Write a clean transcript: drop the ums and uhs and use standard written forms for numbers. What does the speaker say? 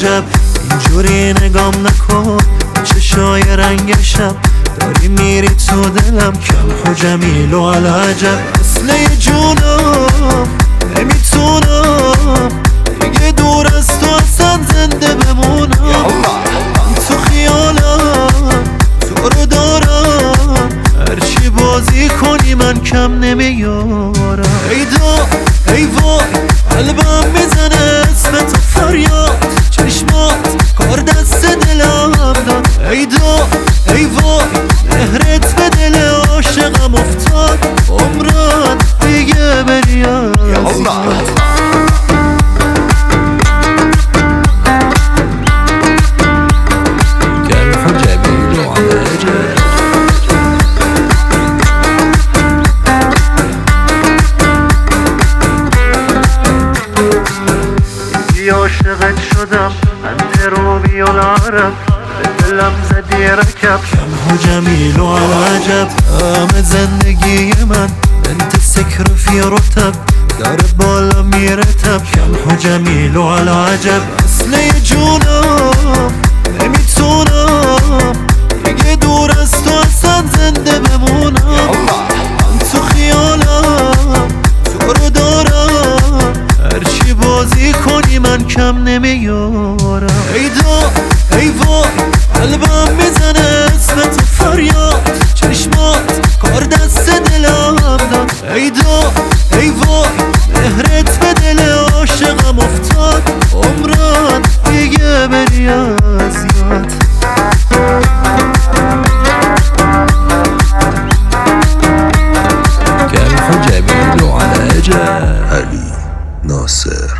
عجب اینجوری نگام نکن چشای رنگشم داری میری تو دلم کم و جمیل و عجب اصله جونم نمیتونم دیگه دور از تو اصلا زنده بمونم من تو خیالم تو رو دارم هرچی بازی کنی من کم نمیارم ای دا ای وای قلبم میزنه اسم تو فریاد چشمات کار دست دلم داد ای دا ای وای مهرت به دل عاشقم افتاد عمران دیگه بری از یاد عاشقت شدم من روبی العرب به دلم زدی رکب کم و جمیل و عجب همه زندگی من انت سکر فی رتب داره بالا میرتب کم و جمیل و عجب اصله جونم نمیتونم دیگه دور از تو اصلا زنده بمونم من تو خیالم تو رو دارم هرچی بازی کنی من کم نمیارم ای دا ای وای قلبم میزنه اسم تو فریاد چشمات کار دست دلم داد ای دا ای وای مهرت به دل عاشقم افتاد عمران دیگه بری از یاد كان جميل على علی ناصر